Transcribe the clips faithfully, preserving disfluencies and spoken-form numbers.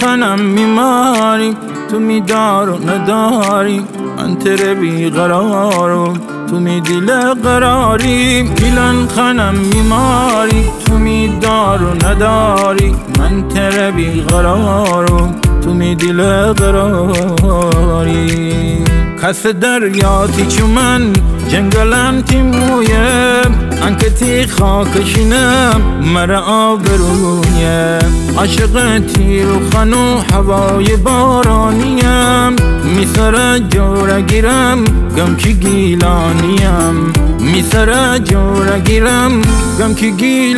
خنم میماری، تو می دار و نداری، من تره بیقرارم، تو می دل قراری. گیلان خنم میماری، تو می دار و نداری، من تره بیقرارم، تو می دل قراری. کس دریاتی چو من جنگلم تی مویم، انکتی خاکشینم مرا آبرویم. عاشق تیر و خن و هوای بارانیم، می سر جوره گیرم گم که گیلانیم، می سر جوره گیرم گم که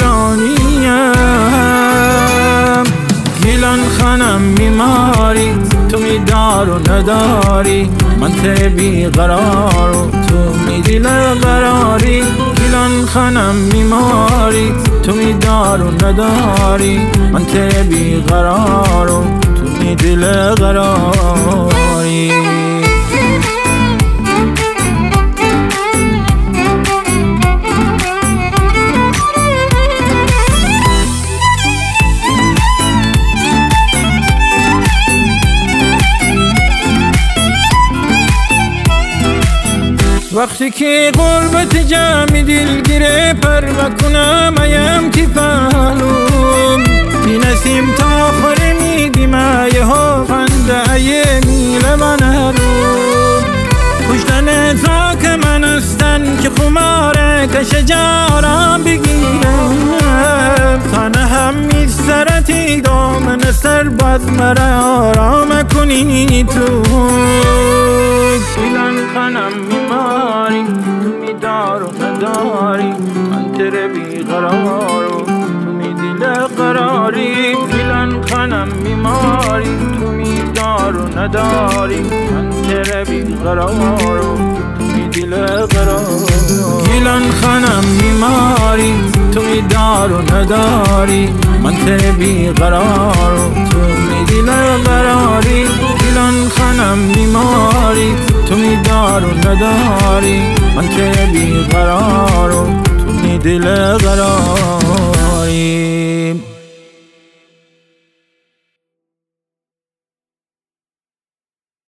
گیلانیم. گیلان خنم میماری، تو می دار و نداری، من ته بیقرار و تو می دل قراری. گیلان خنم میماری، تو می دار و نداری، من ته بیقرار و تو می دل قراری. وقتی که غربت جمعی دلگیره پر بکنم ایم که پهلوم، بی نسیم تا آخر میدیم ایه ها خنده ایه میل من هروم. کشتن زاک من استن که خماره که شجارم بگیرم، تنه هم میسرتی دامن سر باز مرا آرام کنی تو. گیلان خنم میماری، تو می دار و نداری، من تره بیقرار و تو می دل قراری. گیلان خنم میماری، تو می دار و نداری، من تره بیقرار و تو می دل قراری. گیلان خنم میماری، تو می دار و نداری، من تره بیقرار و تو می دل قراری. گیلان خنم میماری، تو می دار و نداری، من ته بیقرار و تو می دل قراری.